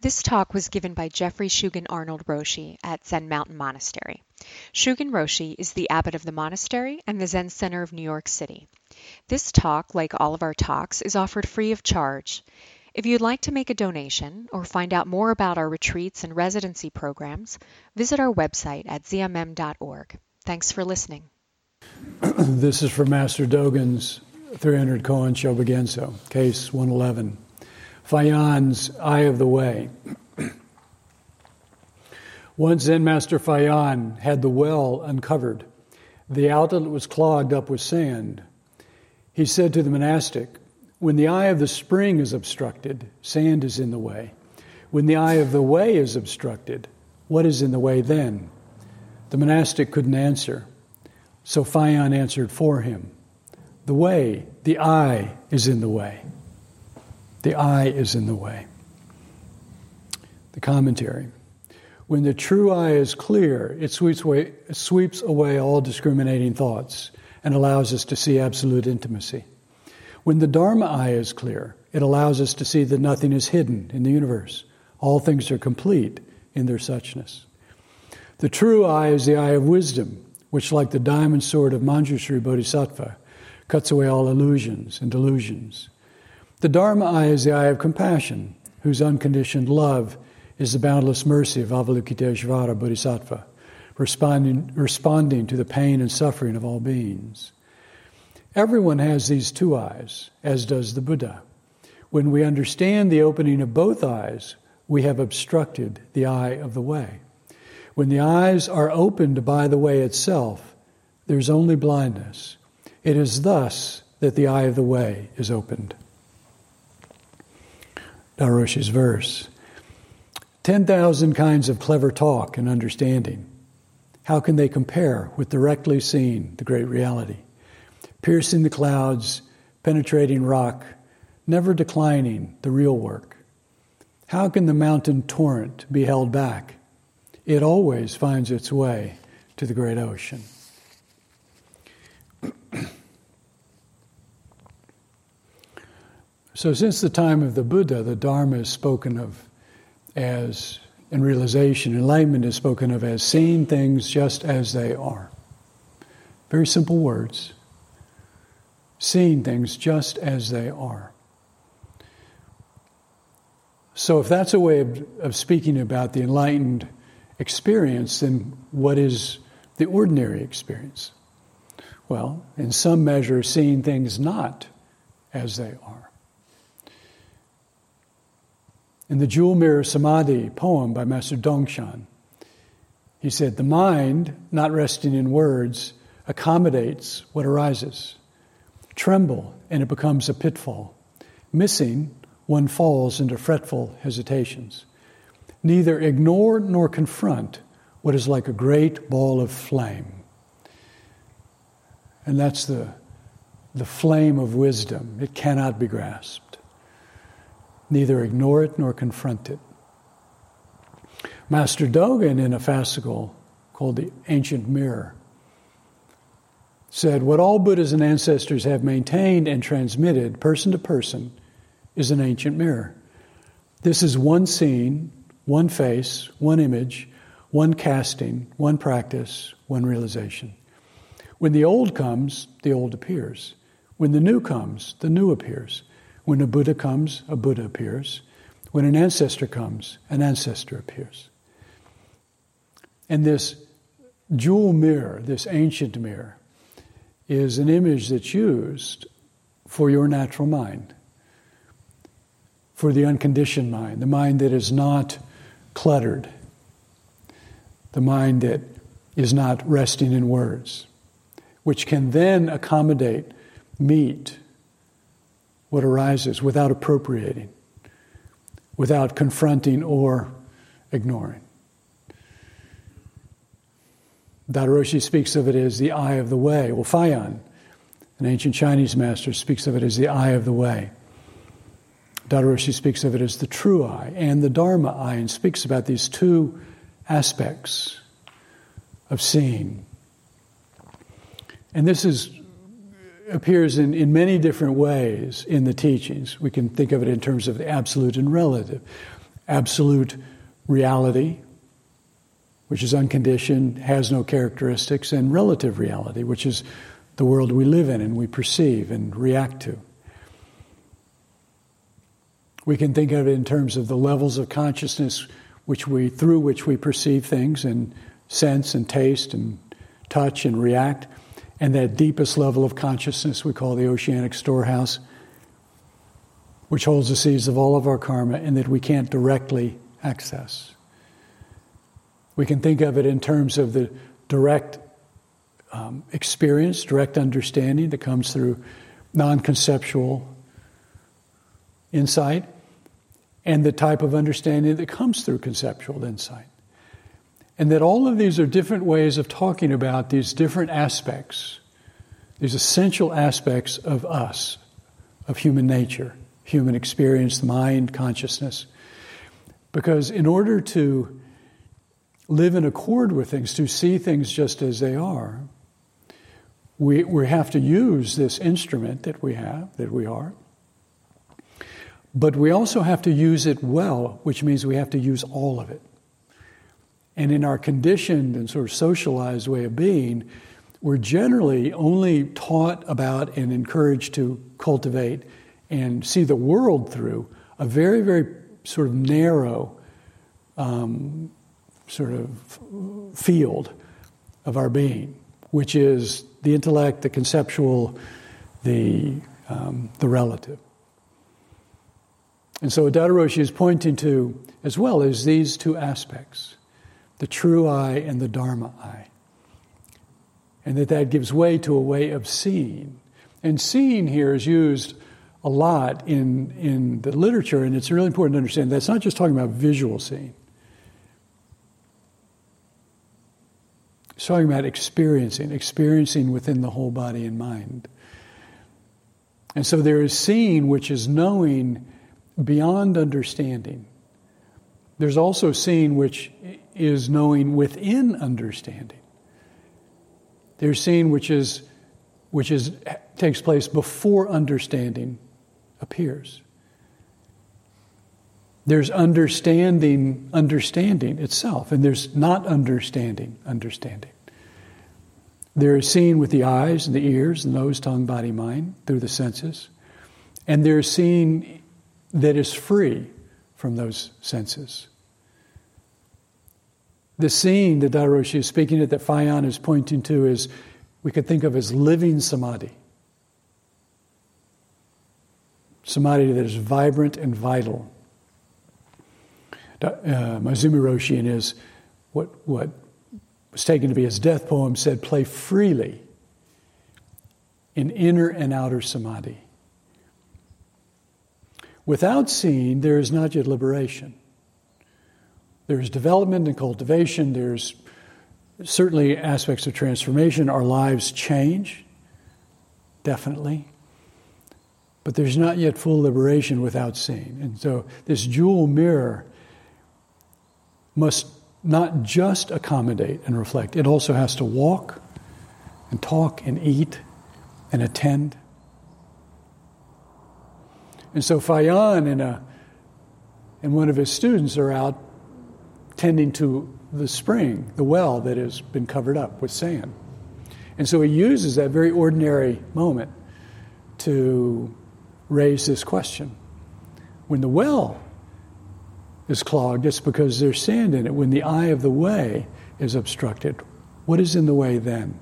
This talk was given by Jeffrey Shugen Arnold Roshi at Zen Mountain Monastery. Shugen Roshi is the abbot of the monastery and the Zen Center of New York City. This talk, like all of our talks, is offered free of charge. If you'd like to make a donation or find out more about our retreats and residency programs, visit our website at zmm.org. Thanks for listening. This is from Master Dogen's 300 Koan Shobogenzo, case 111. Fayan's Eye of the Way. Once Zen Master Fayan had the well uncovered. The outlet was clogged up with sand. He said to the monastic, "When the eye of the spring is obstructed, sand is in the way. When the eye of the way is obstructed, what is in the way then?" The monastic couldn't answer. So Fayan answered for him. The way, the eye is in the way. The eye is in the way. The commentary. When the true eye is clear, it sweeps away all discriminating thoughts and allows us to see absolute intimacy. When the Dharma eye is clear, it allows us to see that nothing is hidden in the universe. All things are complete in their suchness. The true eye is the eye of wisdom, which, like the diamond sword of Manjushri Bodhisattva, cuts away all illusions and delusions. The Dharma eye is the eye of compassion, whose unconditioned love is the boundless mercy of Avalokiteshvara Bodhisattva, responding to the pain and suffering of all beings. Everyone has these two eyes, as does the Buddha. When we understand the opening of both eyes, we have obstructed the eye of the way. When the eyes are opened by the way itself, there's only blindness. It is thus that the eye of the way is opened. Daroshi's verse. 10,000 kinds of clever talk and understanding. How can they compare with directly seeing the great reality? Piercing the clouds, penetrating rock, never declining the real work. How can the mountain torrent be held back? It always finds its way to the great ocean. So since the time of the Buddha, the Dharma is spoken of as, in realization, enlightenment is spoken of as seeing things just as they are. Very simple words. Seeing things just as they are. So if that's a way of speaking about the enlightened experience, then what is the ordinary experience? Well, in some measure, seeing things not as they are. In the Jewel Mirror Samadhi poem by Master Dongshan, he said, "The mind, not resting in words, accommodates what arises. Tremble, and it becomes a pitfall. Missing, one falls into fretful hesitations. Neither ignore nor confront what is like a great ball of flame." And that's the flame of wisdom. It cannot be grasped. Neither ignore it nor confront it. Master Dogen, in a fascicle called The Ancient Mirror, said, "What all Buddhas and ancestors have maintained and transmitted, person to person, is an ancient mirror. This is one scene, one face, one image, one casting, one practice, one realization. When the old comes, the old appears. When the new comes, the new appears. When a Buddha comes, a Buddha appears. When an ancestor comes, an ancestor appears." And this jewel mirror, this ancient mirror, is an image that's used for your natural mind, for the unconditioned mind, the mind that is not cluttered, the mind that is not resting in words, which can then accommodate, meet what arises without appropriating, without confronting or ignoring. Daroshi speaks of it as the eye of the way. Well, Fayan, an ancient Chinese master, speaks of it as the eye of the way. Daroshi speaks of it as the true eye and the Dharma eye, and speaks about these two aspects of seeing. And this appears in many different ways in the teachings. We can think of it in terms of the absolute and relative. absolute reality, which is unconditioned, has no characteristics, and relative reality, which is the world we live in and we perceive and react to. We can think of it in terms of the levels of consciousness through which we perceive things and sense and taste and touch and react. And that deepest level of consciousness we call the oceanic storehouse, which holds the seeds of all of our karma and that we can't directly access. We can think of it in terms of the direct experience, direct understanding that comes through non-conceptual insight, and the type of understanding that comes through conceptual insight. And that all of these are different ways of talking about these different aspects, these essential aspects of us, of human nature, human experience, mind, consciousness. Because in order to live in accord with things, to see things just as they are, we have to use this instrument that we are. But we also have to use it well, which means we have to use all of it. And in our conditioned and sort of socialized way of being, we're generally only taught about and encouraged to cultivate and see the world through a very, very sort of narrow sort of field of our being, which is the intellect, the conceptual, the relative. And so what Daido Roshi is pointing to as well is these two aspects, the true I and the Dharma I. And that gives way to a way of seeing. And seeing here is used a lot in the literature, and it's really important to understand that's not just talking about visual seeing. It's talking about experiencing within the whole body and mind. And so there is seeing, which is knowing beyond understanding. There's also seeing, which is knowing within understanding. There's seeing, which takes place before understanding appears. There's understanding itself, and there's not understanding. There is seeing with the eyes and the ears, the nose, tongue, body, mind, through the senses. And there's seeing that is free from those senses. The seeing that Daido Roshi is speaking of, that Fayan is pointing to, is we could think of as living samadhi. Samadhi that is vibrant and vital. Maezumi Roshi, in his what was taken to be his death poem, said, "Play freely in inner and outer samadhi." Without seeing, there is not yet liberation. There is development and cultivation. There's certainly aspects of transformation. Our lives change, definitely. But there's not yet full liberation without seeing. And so this jewel mirror must not just accommodate and reflect. It also has to walk and talk and eat and attend. And so Fayan and one of his students are out tending to the spring, the well that has been covered up with sand. And so he uses that very ordinary moment to raise this question. When the well is clogged, it's because there's sand in it. When the eye of the way is obstructed, what is in the way then?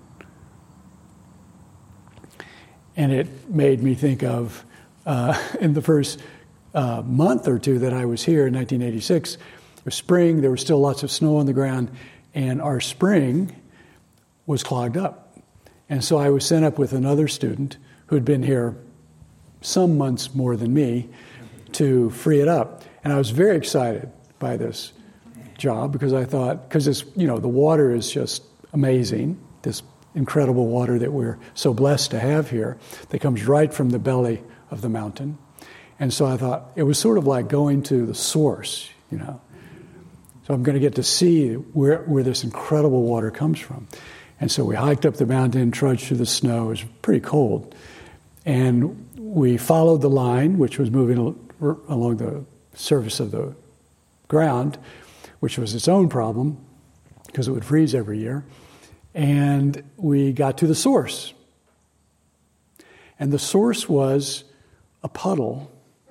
And it made me think of, in the first month or two that I was here in 1986, it was spring, there was still lots of snow on the ground, and our spring was clogged up. And so I was sent up with another student who had been here some months more than me to free it up. And I was very excited by this job because I thought, because the water is just amazing, this incredible water that we're so blessed to have here that comes right from the belly of the mountain. And so I thought it was sort of like going to the source, So I'm going to get to see where this incredible water comes from. And so we hiked up the mountain, trudged through the snow. It was pretty cold. And we followed the line, which was moving along the surface of the ground, which was its own problem because it would freeze every year. And we got to the source. And the source was a puddle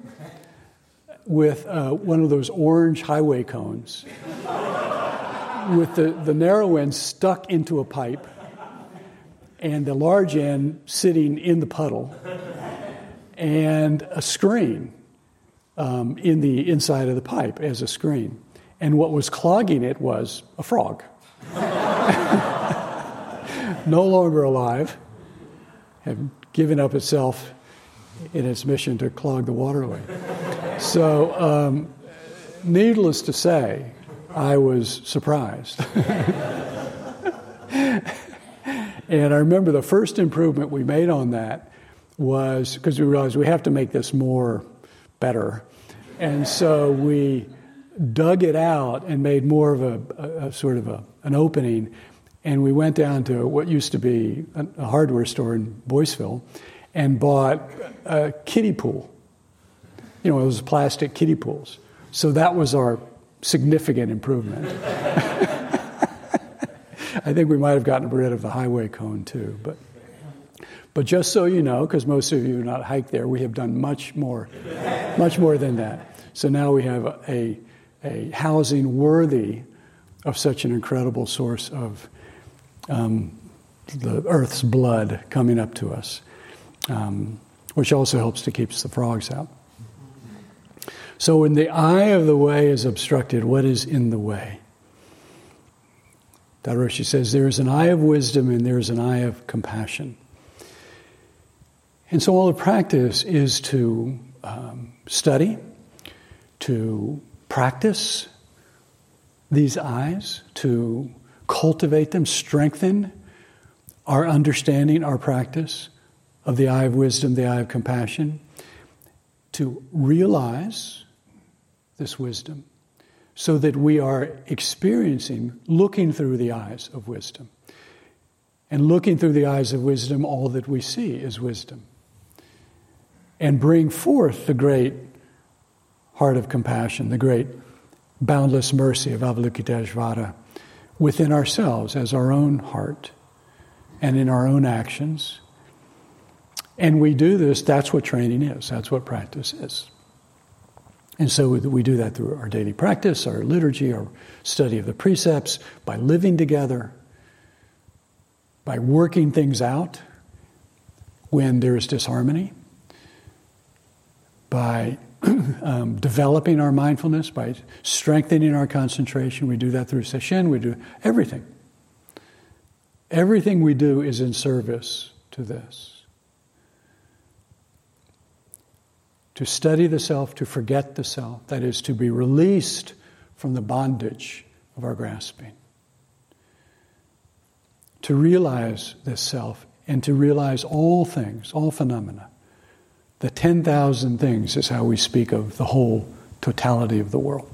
with one of those orange highway cones with the narrow end stuck into a pipe and the large end sitting in the puddle and a screen in the inside of the pipe as a screen. And what was clogging it was a frog. No longer alive, had given up itself in its mission to clog the waterway. So, needless to say, I was surprised. And I remember the first improvement we made on that was, because we realized we have to make this better. And so we dug it out and made more of a sort of an opening. And we went down to what used to be a hardware store in Boyceville and bought a kiddie pool. You know, those plastic kiddie pools. So that was our significant improvement. I think we might have gotten rid of the highway cone too. But just so you know, because most of you have not hiked there, we have done much more than that. So now we have a housing worthy of such an incredible source of the earth's blood coming up to us, which also helps to keep the frogs out. So when the eye of the way is obstructed, what is in the way? Daido Roshi says there is an eye of wisdom and there is an eye of compassion. And so all the practice is to study, to practice these eyes, to cultivate them, strengthen our understanding, our practice of the eye of wisdom, the eye of compassion, to realize this wisdom so that we are experiencing, looking through the eyes of wisdom. And looking through the eyes of wisdom, all that we see is wisdom. And bring forth the great heart of compassion, the great boundless mercy of Avalokiteshvara within ourselves as our own heart and in our own actions. And we do this, that's what training is, that's what practice is. And so we do that through our daily practice, our liturgy, our study of the precepts, by living together, by working things out when there is disharmony, by developing our mindfulness, by strengthening our concentration. We do that through sesshin, we do everything. Everything we do is in service to this. To study the self, to forget the self, that is, to be released from the bondage of our grasping. To realize this self and to realize all things, all phenomena. The 10,000 things is how we speak of the whole totality of the world.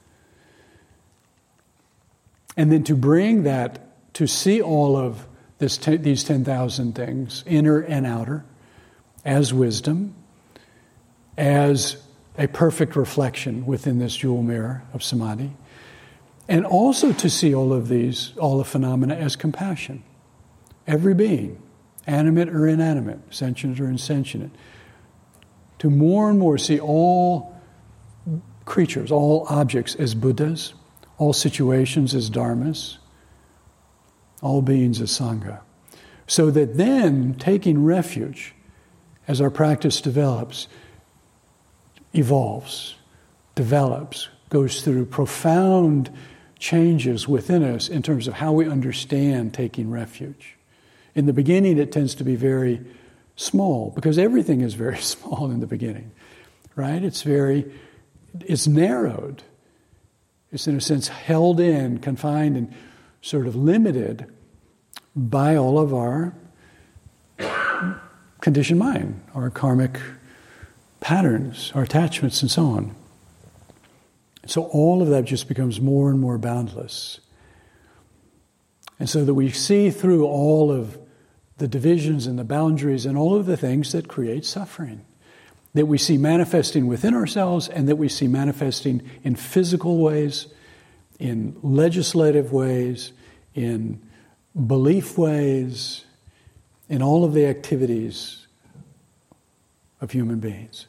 And then to bring that, to see all of these 10,000 things, inner and outer, as wisdom, as a perfect reflection within this jewel mirror of samadhi, and also to see all the phenomena as compassion. Every being, animate or inanimate, sentient or insentient, to more and more see all creatures, all objects as Buddhas, all situations as dharmas, all beings as sangha. So that then, taking refuge, as our practice develops, evolves, develops, goes through profound changes within us in terms of how we understand taking refuge. In the beginning, it tends to be very small, because everything is very small in the beginning, right? It's narrowed. It's in a sense held in, confined, and sort of limited by all of our conditioned mind, our karmic patterns, our attachments, and so on. So all of that just becomes more and more boundless. And so that we see through all of the divisions and the boundaries and all of the things that create suffering. that we see manifesting within ourselves and that we see manifesting in physical ways, in legislative ways, in belief ways, in all of the activities of human beings.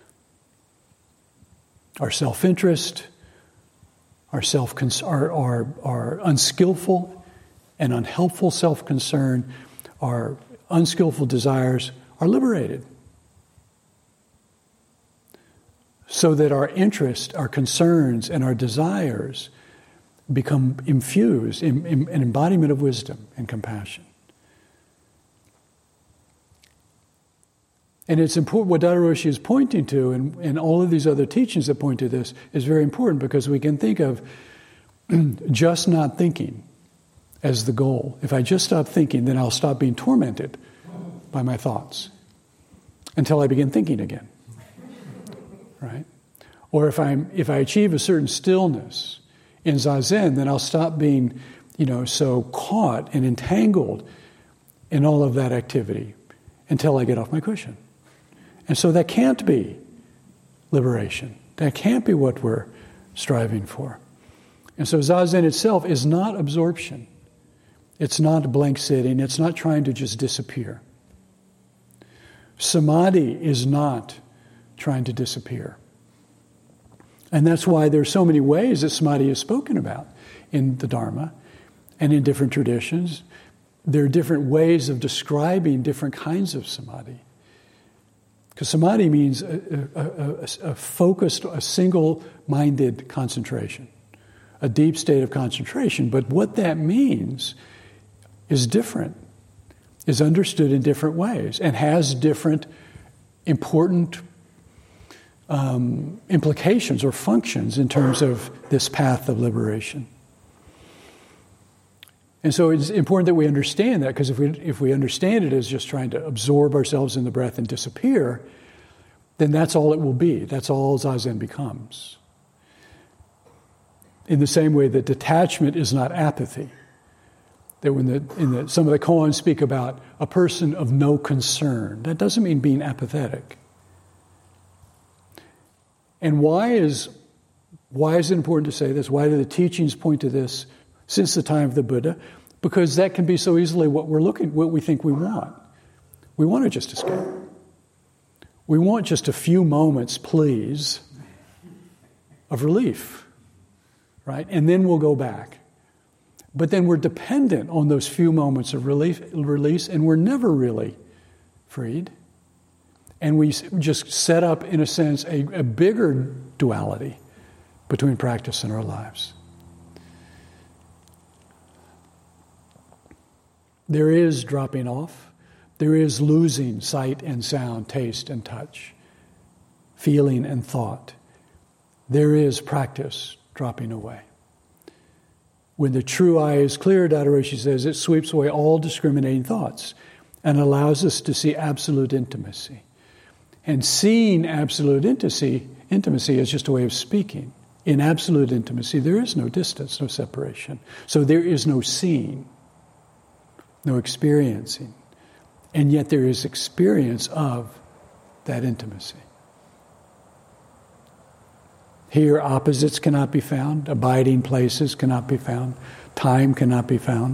Our self-interest, our unskillful and unhelpful self-concern, our unskillful desires are liberated. So that our interest, our concerns, and our desires become infused in an embodiment of wisdom and compassion. And it's important, what Daido Roshi is pointing to, and all of these other teachings that point to this, is very important because we can think of just not thinking as the goal. If I just stop thinking, then I'll stop being tormented by my thoughts until I begin thinking again. Right? Or if I achieve a certain stillness in Zazen, then I'll stop being, so caught and entangled in all of that activity until I get off my cushion. And so that can't be liberation. That can't be what we're striving for. And so Zazen itself is not absorption. It's not blank sitting. It's not trying to just disappear. Samadhi is not trying to disappear. And that's why there's so many ways that samadhi is spoken about in the Dharma and in different traditions. There are different ways of describing different kinds of samadhi. Because samadhi means a focused, a single-minded concentration, a deep state of concentration. But what that means is different, is understood in different ways, and has different important implications or functions in terms of this path of liberation. And so it's important that we understand that, because if we understand it as just trying to absorb ourselves in the breath and disappear, then that's all it will be. That's all Zazen becomes. In the same way that detachment is not apathy. That when some of the koans speak about a person of no concern, that doesn't mean being apathetic. And why is it important to say this? Why do the teachings point to this since the time of the Buddha? Because that can be so easily what we think we want. We want to just escape. We want just a few moments, please, of relief, right? And then we'll go back. But then we're dependent on those few moments of release, and we're never really freed. And we just set up, in a sense, a bigger duality between practice and our lives. There is dropping off. There is losing sight and sound, taste and touch, feeling and thought. There is practice dropping away. When the true eye is clear, Daido Roshi says, it sweeps away all discriminating thoughts and allows us to see absolute intimacy. And seeing absolute intimacy is just a way of speaking. In absolute intimacy, there is no distance, no separation. So there is no seeing, no experiencing. And yet there is experience of that intimacy. Here, opposites cannot be found. Abiding places cannot be found. Time cannot be found.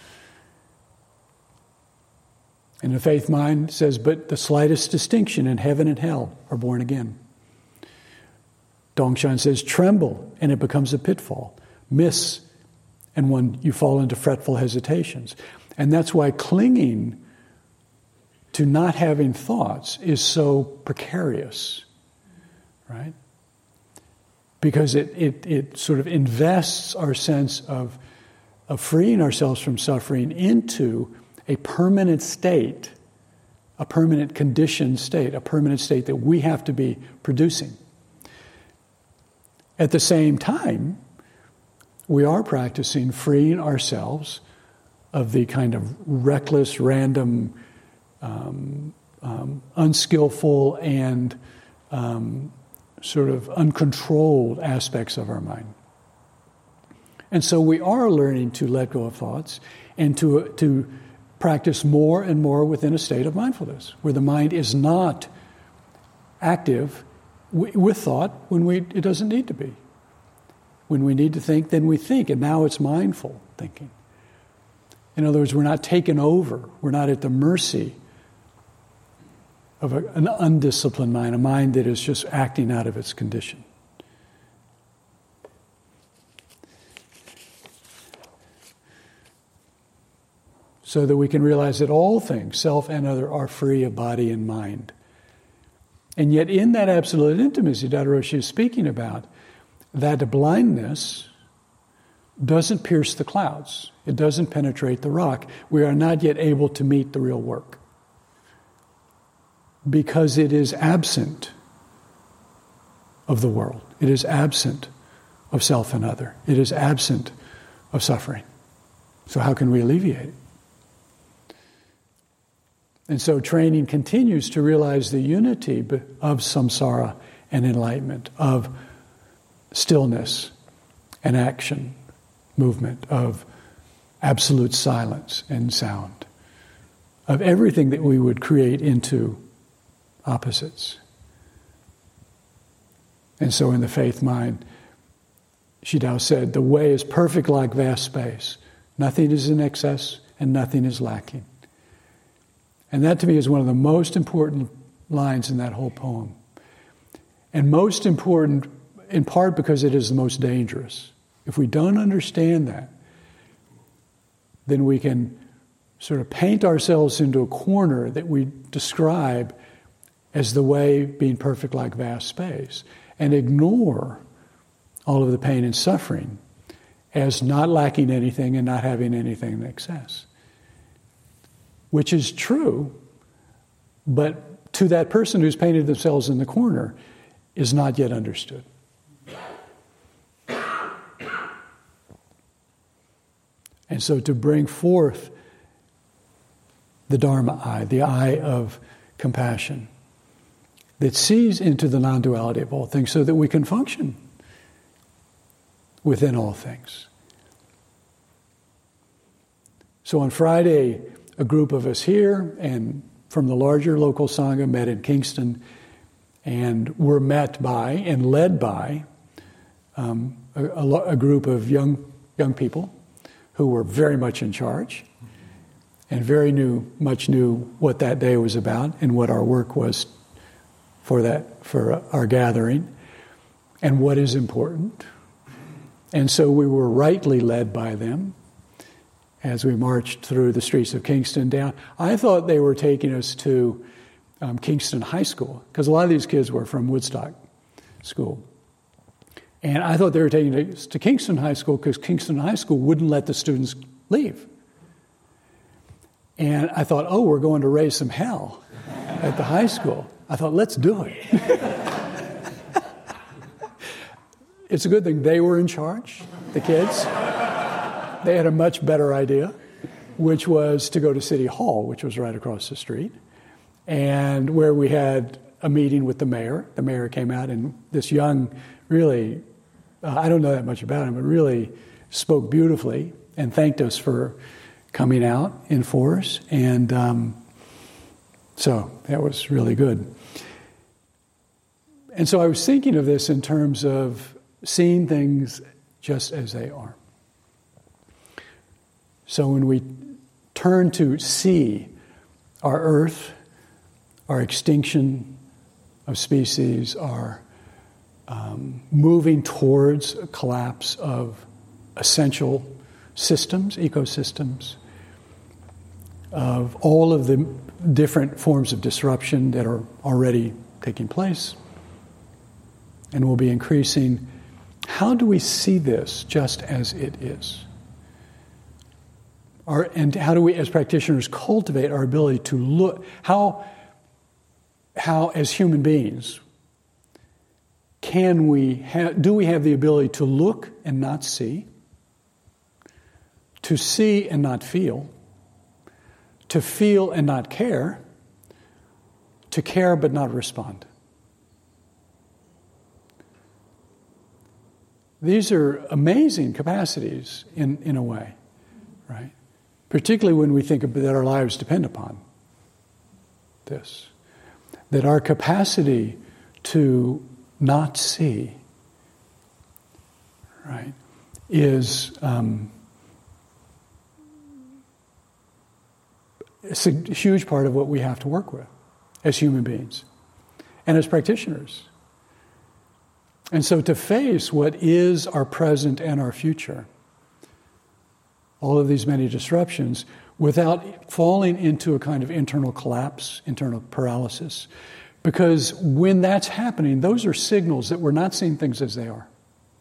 And the faith mind says, but the slightest distinction in heaven and hell are born again. Dongshan says, tremble, and it becomes a pitfall. Miss, and when you fall into fretful hesitations. And that's why clinging to not having thoughts is so precarious, right? Because it sort of invests our sense of freeing ourselves from suffering into a permanent state, a permanent conditioned state, a permanent state that we have to be producing. At the same time, we are practicing freeing ourselves of the kind of reckless, random, unskillful, and sort of uncontrolled aspects of our mind. And so we are learning to let go of thoughts and to practice more and more within a state of mindfulness, where the mind is not active with thought when it doesn't need to be. When we need to think, then we think, and now it's mindful thinking. In other words, we're not taken over. We're not at the mercy of an undisciplined mind, a mind that is just acting out of its condition. So that we can realize that all things, self and other, are free of body and mind. And yet in that absolute intimacy Daido Roshi is speaking about, that blindness doesn't pierce the clouds. It doesn't penetrate the rock. We are not yet able to meet the real work. Because it is absent of the world. It is absent of self and other. It is absent of suffering. So how can we alleviate it? And so training continues to realize the unity of samsara and enlightenment, of stillness and action, movement, of absolute silence and sound, of everything that we would create into opposites. And so in the faith mind, Shidao said, the way is perfect like vast space. Nothing is in excess and nothing is lacking. And that to me is one of the most important lines in that whole poem. And most important in part because it is the most dangerous. If we don't understand that, then we can sort of paint ourselves into a corner that we describe as the way being perfect like vast space, and ignore all of the pain and suffering as not lacking anything and not having anything in excess. Which is true, but to that person who's painted themselves in the corner is not yet understood. And so to bring forth the Dharma eye, the eye of compassion, that sees into the non-duality of all things so that we can function within all things. So on Friday, a group of us here and from the larger local Sangha met in Kingston and were met by and led by a group of young people who were very much in charge and very much knew what that day was about and what our work was for our gathering and what is important. And so we were rightly led by them as we marched through the streets of Kingston down. I thought they were taking us to Kingston High School, because a lot of these kids were from Woodstock School. And I thought they were taking us to Kingston High School because Kingston High School wouldn't let the students leave. And I thought, oh, we're going to raise some hell at the high school. I thought, let's do it. It's a good thing they were in charge, the kids. They had a much better idea, which was to go to City Hall, which was right across the street, and where we had a meeting with the mayor. The mayor came out, and this young, really, I don't know that much about him, but really spoke beautifully and thanked us for coming out in force. And so that was really good. And so I was thinking of this in terms of seeing things just as they are. So when we turn to see our earth, our extinction of species, our moving towards a collapse of essential systems, ecosystems, of all of the different forms of disruption that are already taking place and will be increasing, how do we see this just as it is? And how do we, as practitioners, cultivate our ability to look, how as human beings, do we have the ability to look and not see, to see and not feel, to feel and not care, to care but not respond? These are amazing capacities in a way, right? Particularly when we think that our lives depend upon this. That our capacity to not see, right, is it's a huge part of what we have to work with as human beings and as practitioners. And so to face what is our present and our future, all of these many disruptions, without falling into a kind of internal collapse, internal paralysis. Because when that's happening, those are signals that we're not seeing things as they are.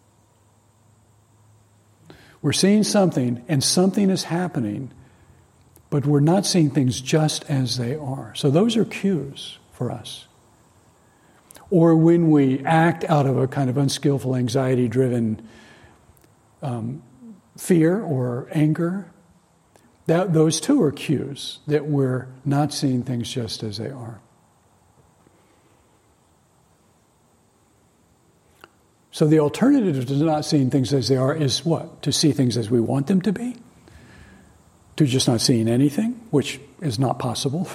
We're seeing something, and something is happening, but we're not seeing things just as they are. So those are cues for us. Or when we act out of a kind of unskillful, anxiety-driven fear or anger, those too are cues that we're not seeing things just as they are. So the alternative to not seeing things as they are is what? To see things as we want them to be? To just not seeing anything, which is not possible.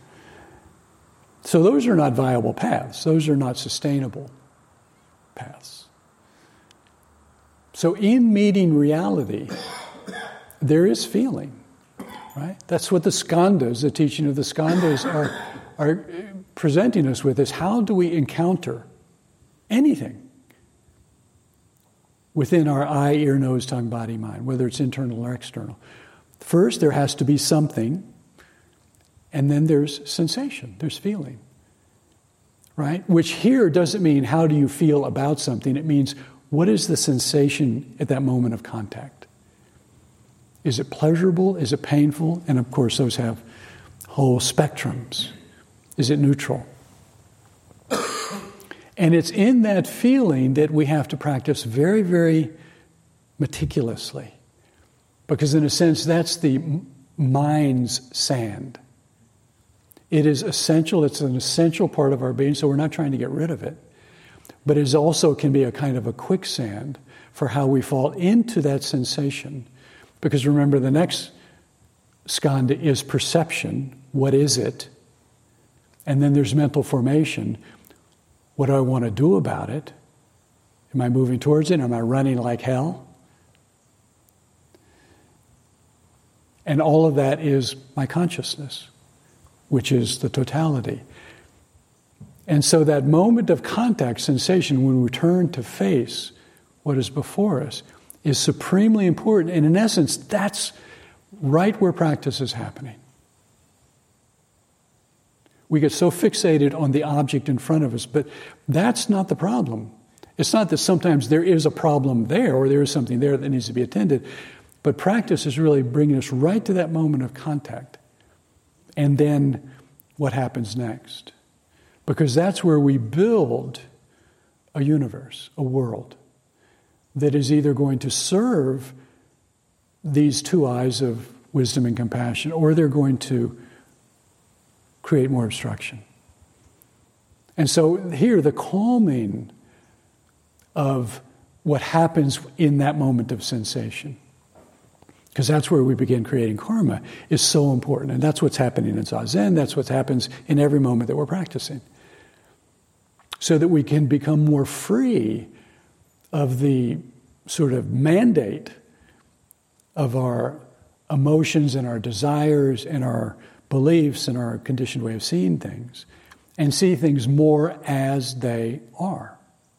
So those are not viable paths. Those are not sustainable paths. So in meeting reality, there is feeling, right? That's what the skandhas, the teaching of the skandhas, are presenting us with, is how do we encounter anything within our eye, ear, nose, tongue, body, mind, whether it's internal or external. First, there has to be something, and then there's sensation, there's feeling, right? Which here doesn't mean how do you feel about something. It means what is the sensation at that moment of contact? Is it pleasurable? Is it painful? And of course, those have whole spectrums. Is it neutral? And it's in that feeling that we have to practice very, very meticulously. Because in a sense, that's the mind's sand. It is essential. It's an essential part of our being, so we're not trying to get rid of it. But it also can be a kind of a quicksand for how we fall into that sensation. Because remember, the next skandha is perception. What is it? And then there's mental formation. What do I want to do about it? Am I moving towards it? Am I running like hell? And all of that is my consciousness, which is the totality. And so that moment of contact, sensation, when we turn to face what is before us, is supremely important. And in essence, that's right where practice is happening. We get so fixated on the object in front of us, but that's not the problem. It's not that sometimes there is a problem there or there is something there that needs to be attended, but practice is really bringing us right to that moment of contact. And then what happens next? Because that's where we build a universe, a world, that is either going to serve these two eyes of wisdom and compassion, or they're going to create more obstruction. And so here, the calming of what happens in that moment of sensation, because that's where we begin creating karma, is so important. And that's what's happening in Zazen. That's what happens in every moment that we're practicing. So that we can become more free of the sort of mandate of our emotions and our desires and our beliefs and our conditioned way of seeing things, and see things more as they are.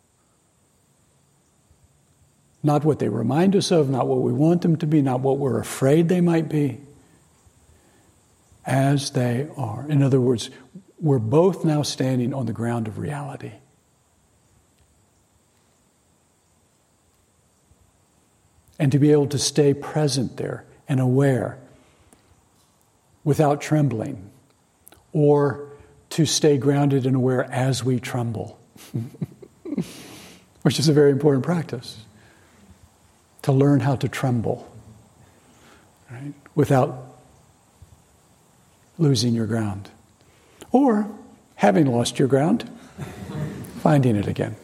Not what they remind us of, not what we want them to be, not what we're afraid they might be. As they are. In other words, we're both now standing on the ground of reality. And to be able to stay present there and aware without trembling, or to stay grounded and aware as we tremble, which is a very important practice. To learn how to tremble, right, without losing your ground. Or, having lost your ground, finding it again.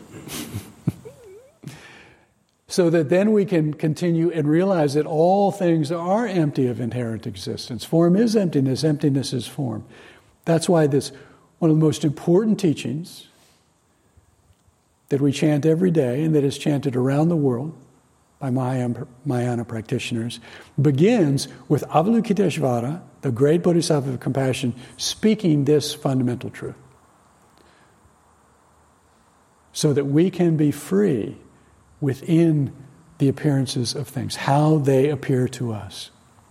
So that then we can continue and realize that all things are empty of inherent existence. Form is emptiness, emptiness is form. That's why this, one of the most important teachings that we chant every day and that is chanted around the world by Mahayana practitioners begins with Avalokiteshvara, the great Bodhisattva of compassion, speaking this fundamental truth, so that we can be free within the appearances of things, how they appear to us.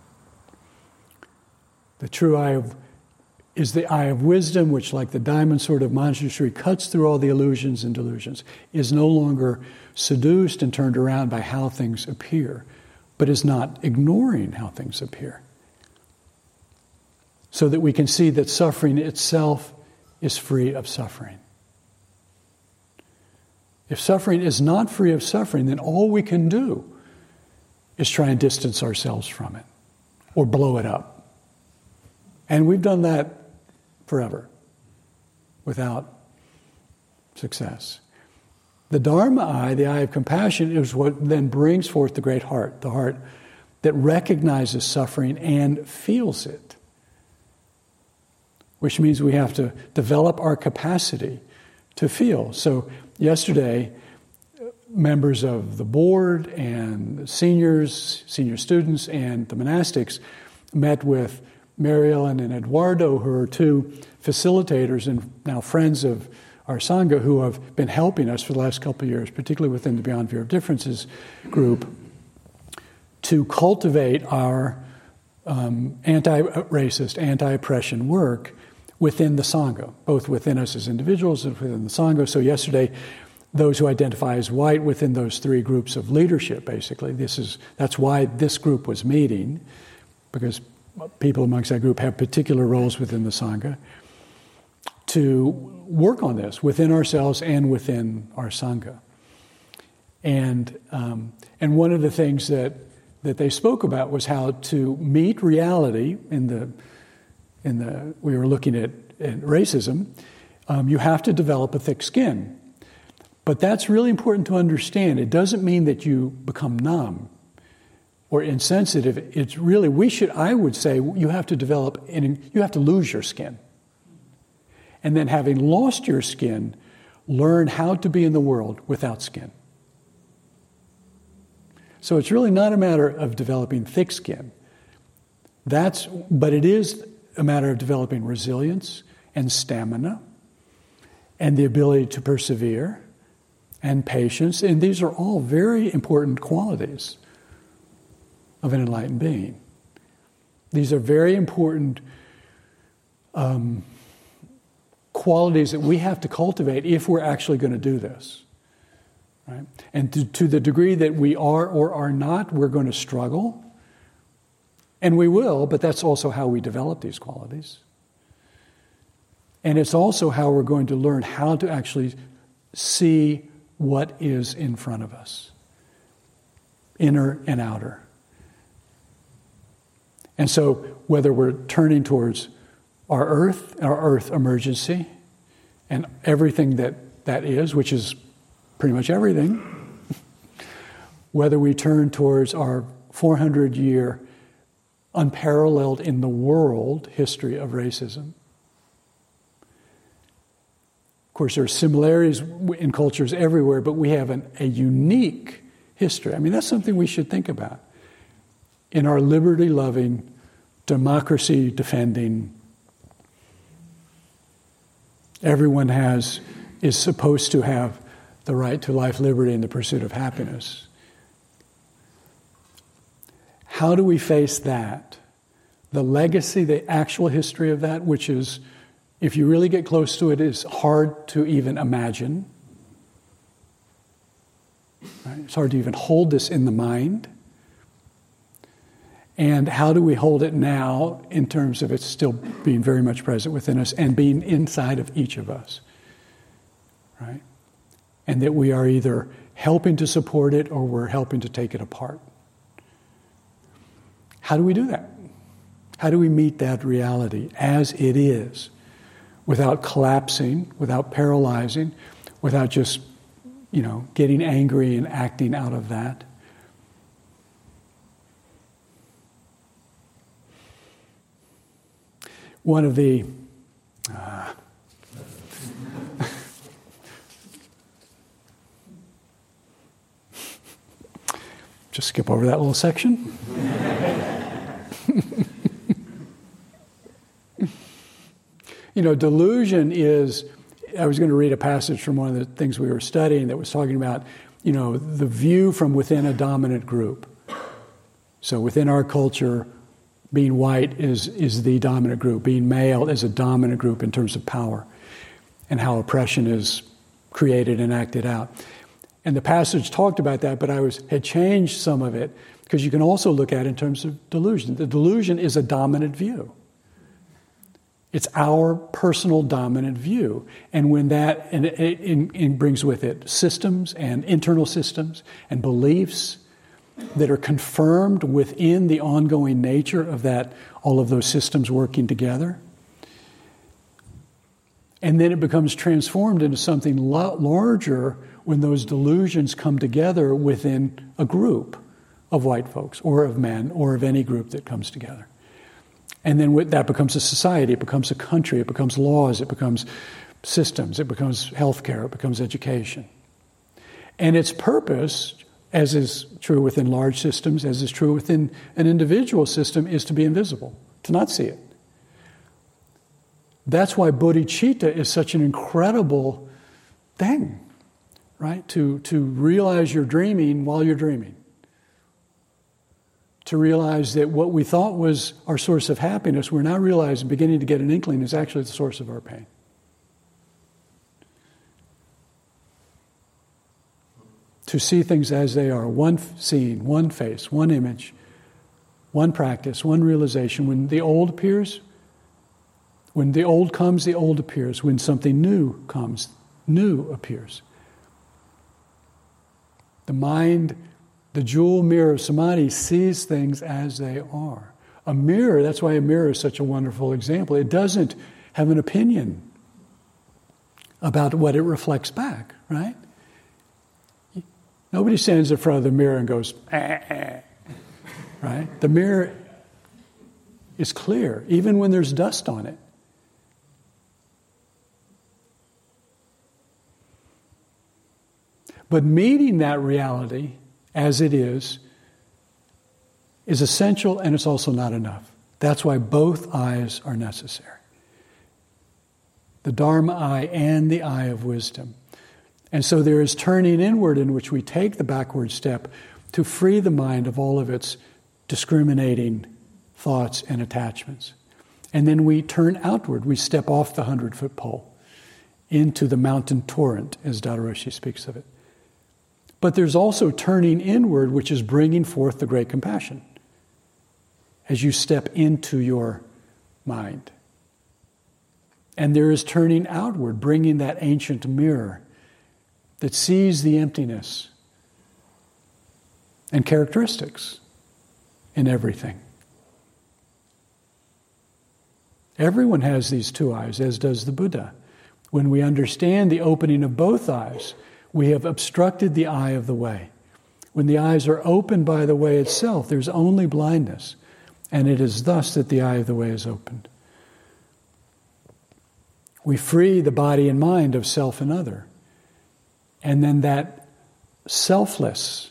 The true eye is the eye of wisdom, which, like the diamond sword of Manjushri, cuts through all the illusions and delusions, is no longer seduced and turned around by how things appear, but is not ignoring how things appear. So that we can see that suffering itself is free of suffering. If suffering is not free of suffering, then all we can do is try and distance ourselves from it or blow it up. And we've done that forever without success. The Dharma eye, the eye of compassion, is what then brings forth the great heart, the heart that recognizes suffering and feels it, which means we have to develop our capacity to feel. So yesterday, members of the board and seniors, senior students, and the monastics met with Mary Ellen and Eduardo, who are two facilitators and now friends of our Sangha, who have been helping us for the last couple of years, particularly within the Beyond Fear of Differences group, to cultivate our anti-racist, anti-oppression work within the Sangha, both within us as individuals and within the Sangha. So yesterday, those who identify as white within those three groups of leadership, basically, that's why this group was meeting, because people amongst that group have particular roles within the Sangha, to work on this within ourselves and within our Sangha. And one of the things that they spoke about was how to meet reality we were looking at racism. You have to develop a thick skin. But that's really important to understand. It doesn't mean that you become numb or insensitive. It's really, I would say, you have to develop, you have to lose your skin. And then having lost your skin, learn how to be in the world without skin. So it's really not a matter of developing thick skin. But it is a matter of developing resilience and stamina and the ability to persevere and patience. And these are all very important qualities of an enlightened being. These are very important qualities that we have to cultivate if we're actually going to do this. Right? And to the degree that we are or are not, we're going to struggle. And we will, but that's also how we develop these qualities. And it's also how we're going to learn how to actually see what is in front of us, inner and outer. And so whether we're turning towards our earth emergency, and everything that is, which is pretty much everything, whether we turn towards our 400-year unparalleled in the world history of racism. Of course, there are similarities in cultures everywhere, but we have a unique history. I mean, that's something we should think about. In our liberty-loving, democracy-defending, everyone is supposed to have the right to life, liberty, and the pursuit of happiness. How do we face that? The legacy, the actual history of that, which is, if you really get close to it, is hard to even imagine. Right? It's hard to even hold this in the mind. And how do we hold it now in terms of it still being very much present within us and being inside of each of us? Right? And that we are either helping to support it or we're helping to take it apart. How do we do that? How do we meet that reality as it is, without collapsing, without paralyzing, without just, getting angry and acting out of that? One of the just skip over that little section. Delusion is, I was going to read a passage from one of the things we were studying that was talking about, the view from within a dominant group. So within our culture, being white is the dominant group. Being male is a dominant group in terms of power and how oppression is created and acted out. And the passage talked about that, but I had changed some of it because you can also look at it in terms of delusion. The delusion is a dominant view. It's our personal dominant view. And when that, and it brings with it systems and internal systems and beliefs that are confirmed within the ongoing nature of that, all of those systems working together. And then it becomes transformed into something larger when those delusions come together within a group of white folks or of men or of any group that comes together. And then that becomes a society, it becomes a country, it becomes laws, it becomes systems, it becomes healthcare, it becomes education. And its purpose, as is true within large systems, as is true within an individual system, is to be invisible, to not see it. That's why bodhicitta is such an incredible thing, right? To realize you're dreaming while you're dreaming. To realize that what we thought was our source of happiness, we're now realizing, beginning to get an inkling, is actually the source of our pain. To see things as they are, one scene, one face, one image, one practice, one realization. When the old appears, when the old comes, the old appears. When something new comes, new appears. The mind, the jewel mirror of samadhi, sees things as they are. A mirror, that's why a mirror is such a wonderful example. It doesn't have an opinion about what it reflects back, right? Nobody stands in front of the mirror and goes, right? The mirror is clear, even when there's dust on it. But meeting that reality as it is essential, and it's also not enough. That's why both eyes are necessary. The Dharma eye and the eye of wisdom. And so there is turning inward in which we take the backward step to free the mind of all of its discriminating thoughts and attachments. And then we turn outward. We step off the 100-foot pole into the mountain torrent, as Dada Roshi speaks of it. But there's also turning inward, which is bringing forth the great compassion as you step into your mind. And there is turning outward, bringing that ancient mirror that sees the emptiness and characteristics in everything. Everyone has these two eyes, as does the Buddha. When we understand the opening of both eyes, we have obstructed the eye of the way. When the eyes are opened by the way itself, there's only blindness, and it is thus that the eye of the way is opened. We free the body and mind of self and other. And then that selfless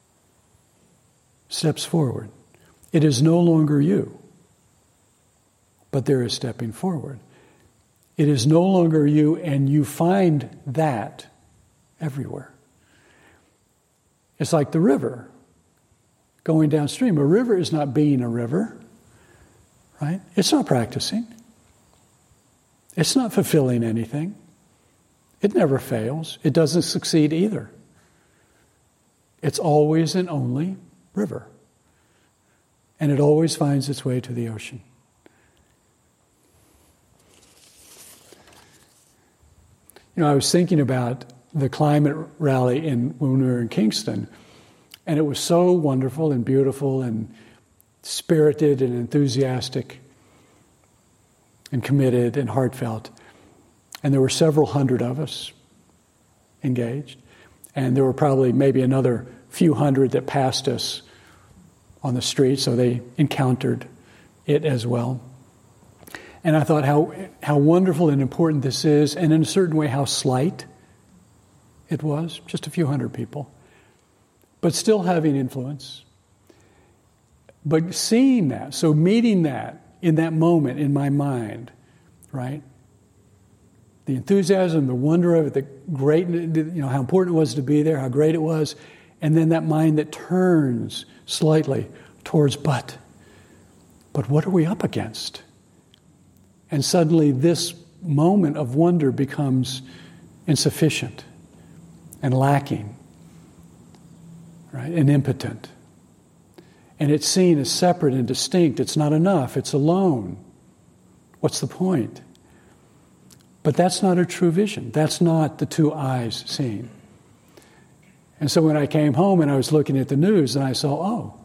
steps forward. It is no longer you, but there is stepping forward. It is no longer you, and you find that everywhere. It's like the river going downstream. A river is not being a river, right? It's not practicing. It's not fulfilling anything. It never fails. It doesn't succeed either. It's always and only river. And it always finds its way to the ocean. I was thinking about the climate rally when we were in Kingston, and it was so wonderful and beautiful and spirited and enthusiastic and committed and heartfelt. And there were several hundred of us engaged. And there were probably maybe another few hundred that passed us on the street, so they encountered it as well. And I thought how wonderful and important this is, and in a certain way how slight it was, just a few hundred people. but still having influence. But seeing that, so meeting that in that moment in my mind, right? The enthusiasm, the wonder of it, the great, how important it was to be there, how great it was, and then that mind that turns slightly towards, but what are we up against? And suddenly this moment of wonder becomes insufficient and lacking, right? And impotent. And it's seen as separate and distinct. It's not enough. It's alone. What's the point? But that's not a true vision. That's not the two eyes seeing. And so when I came home and I was looking at the news and I saw,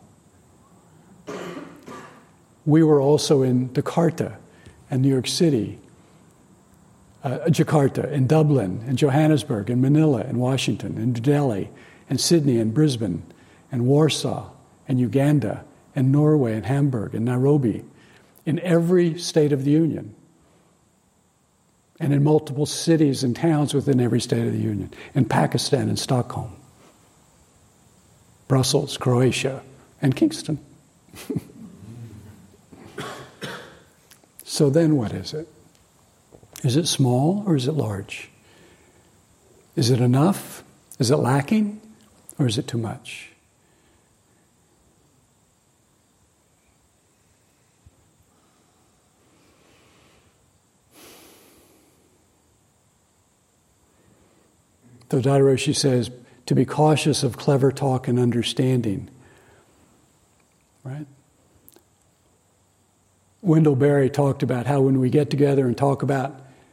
we were also in Jakarta and New York City, Jakarta and Dublin and Johannesburg and Manila and Washington and New Delhi and Sydney and Brisbane and Warsaw and Uganda and Norway and Hamburg and Nairobi, in every state of the Union, and in multiple cities and towns within every state of the Union, in Pakistan and Stockholm, Brussels, Croatia, and Kingston. So then what is it? Is it small or is it large? Is it enough? Is it lacking? Or is it too much? So Dada Roshi says, to be cautious of clever talk and understanding. Right? Wendell Berry talked about how when we get together and talk about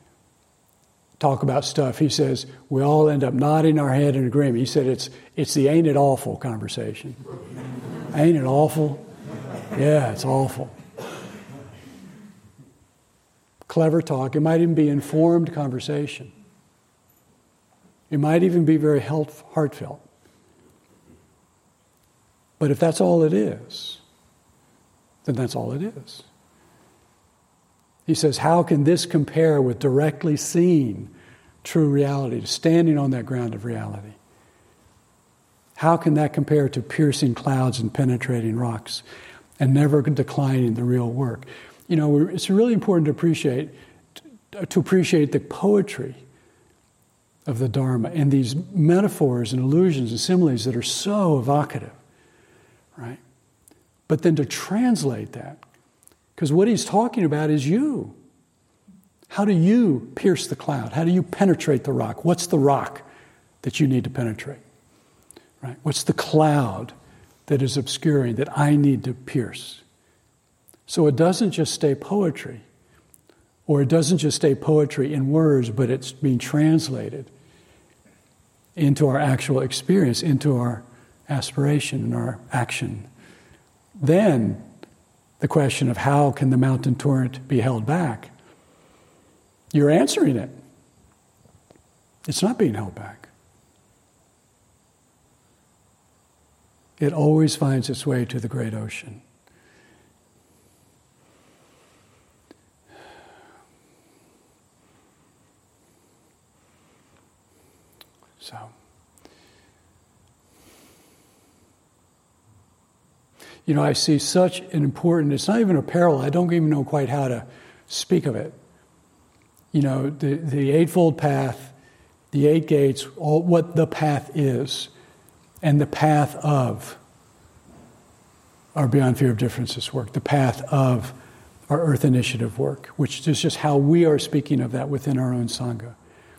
stuff, he says, we all end up nodding our head in agreement. He said it's the ain't it awful conversation. Ain't it awful? Yeah, it's awful. Clever talk. It might even be informed conversation. It might even be very heartfelt. But if that's all it is, then that's all it is. He says, how can this compare with directly seeing true reality, standing on that ground of reality? How can that compare to piercing clouds and penetrating rocks and never declining the real work? It's really important to appreciate the poetry of the Dharma and these metaphors and allusions and similes that are so evocative, right? But then to translate that, because what he's talking about is you. How do you pierce the cloud? How do you penetrate the rock? What's the rock that you need to penetrate? Right? What's the cloud that is obscuring that I need to pierce? So it doesn't just stay poetry, or it doesn't just stay poetry in words, but it's being translated into our actual experience, into our aspiration and our action. Then the question of how can the mountain torrent be held back? You're answering it. It's not being held back. It always finds its way to the great ocean. So, I see such an important, it's not even a parallel, I don't even know quite how to speak of it. The Eightfold Path, the Eight Gates, all what the path is, and the path of our Beyond Fear of Differences work, the path of our Earth Initiative work, which is just how we are speaking of that within our own Sangha.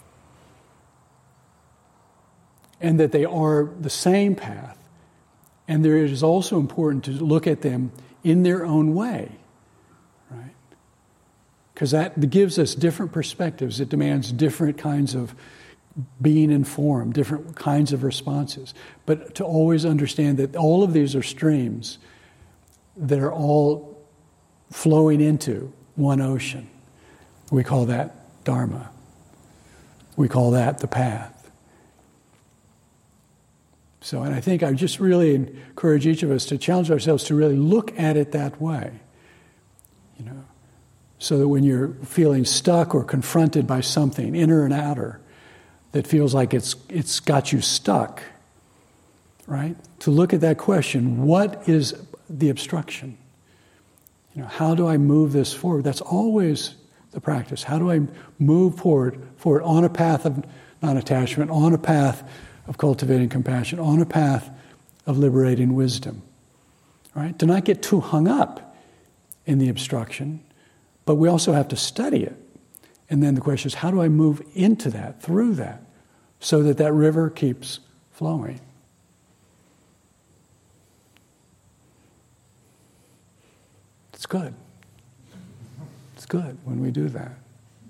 And that they are the same path. And it is also important to look at them in their own way, right? Because that gives us different perspectives. It demands different kinds of being informed, different kinds of responses. But to always understand that all of these are streams that are all flowing into one ocean. We call that Dharma. We call that the path. So, and I think I just really encourage each of us to challenge ourselves to really look at it that way. So that when you're feeling stuck or confronted by something, inner and outer, that feels like it's got you stuck, right? To look at that question, what is the obstruction? How do I move this forward? That's always the practice. How do I move forward on a path of non-attachment, on a path of cultivating compassion, on a path of liberating wisdom, right? To not get too hung up in the obstruction, but we also have to study it. And then the question is, how do I move into that, through that, so that that river keeps flowing? It's good. It's good when we do that.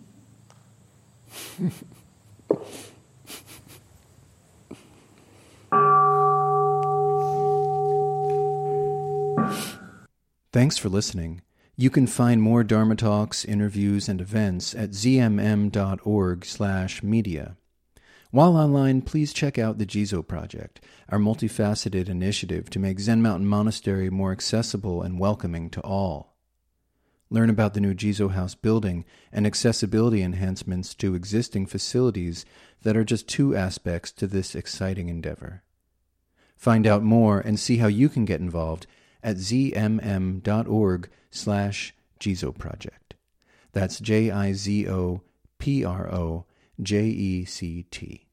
Thanks for listening. You can find more Dharma talks, interviews, and events at zmm.org/media. While online, please check out the Jizo Project, our multifaceted initiative to make Zen Mountain Monastery more accessible and welcoming to all. Learn about the new Jizo House building and accessibility enhancements to existing facilities that are just two aspects to this exciting endeavor. Find out more and see how you can get involved at zmm.org/Jizo Project. That's JIZOPROJECT.